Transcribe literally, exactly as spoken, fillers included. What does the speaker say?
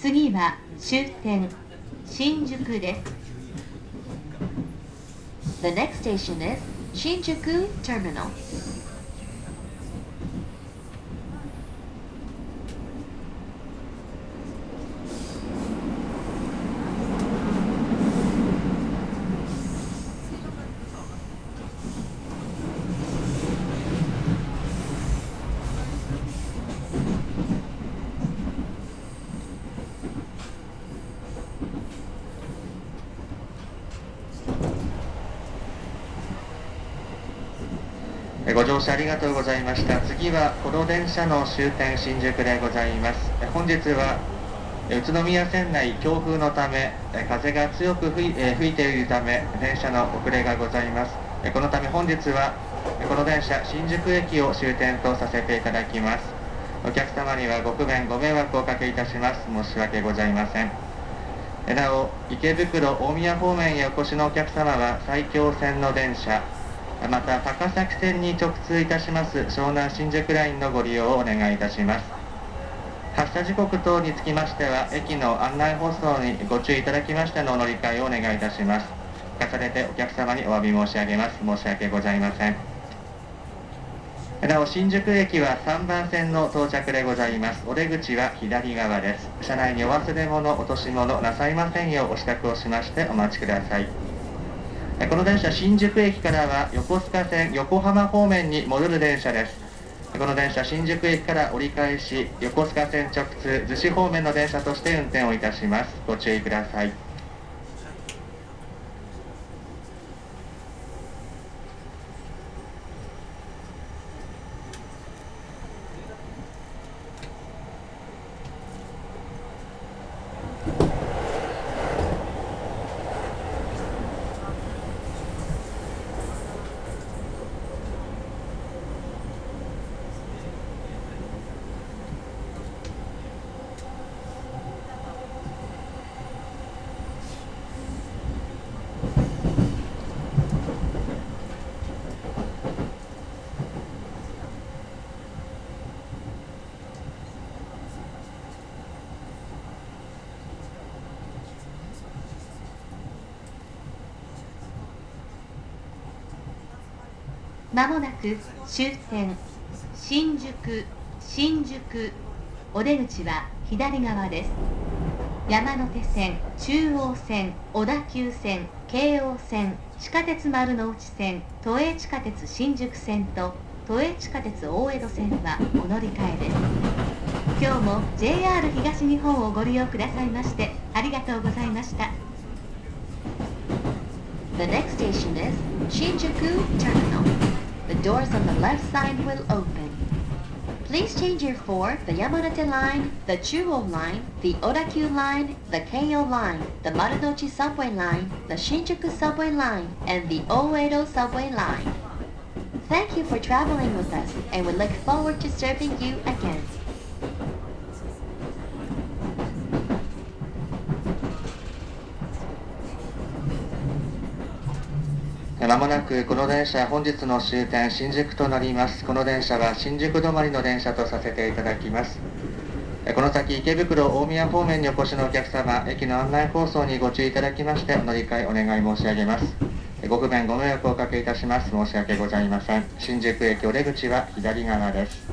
次は終点新宿です。The next station is Shinjuku Terminal. ご乗車ありがとうございました。次はこの電車の終点新宿でございます。本日は宇都宮線内強風のため風が強く吹い吹いているため電車の遅れがございます。このため本日はこの電車新宿駅を終点とさせていただきます。お客様にはご不便ご迷惑をおかけいたします。申し訳ございません。なお池袋大宮方面へお越しのお客様は埼京線の電車また高崎線に直通いたします湘南新宿ラインのご利用をお願いいたします。発車時刻等につきましては駅の案内放送にご注意いただきましてのお乗り換えをお願いいたします。重ねてお客様にお詫び申し上げます。申し訳ございません。なお新宿駅はさんばん線の到着でございます。お出口は左側です。車内にお忘れ物落とし物なさいませんようお支度をしましてお待ちください。この電車新宿駅からは横須賀線横浜方面に戻る電車です。この電車新宿駅から折り返し横須賀線直通逗子方面の電車として運転をいたします。ご注意ください。 まもなく終点新宿新宿お出口は左側です。山手線、中央線、小田急線、京王線、地下鉄丸ノ内線、都営地下鉄新宿線と都営地下鉄大江戸線はお乗り換えです。今日も ジェイアール 東日本をご利用くださいましてありがとうございました。The next station is Shinjuku Terminal. The doors on the left side will open. Please change your for the Yamanate Line, the Chuo Line, the Odakyu Line, the Keio Line, the Marunouchi Subway Line, the Shinjuku Subway Line, and the Oedo Subway Line. Thank you for traveling with us, and we look forward to serving you again. まもなくこの電車本日の終点新宿となります。この電車は新宿止まりの電車とさせていただきます。この先池袋大宮方面にお越しのお客様、駅の案内放送にご注意いただきましてお乗り換えお願い申し上げます。ご不便ご迷惑をおかけいたします。申し訳ございません。新宿駅お出口は左側です。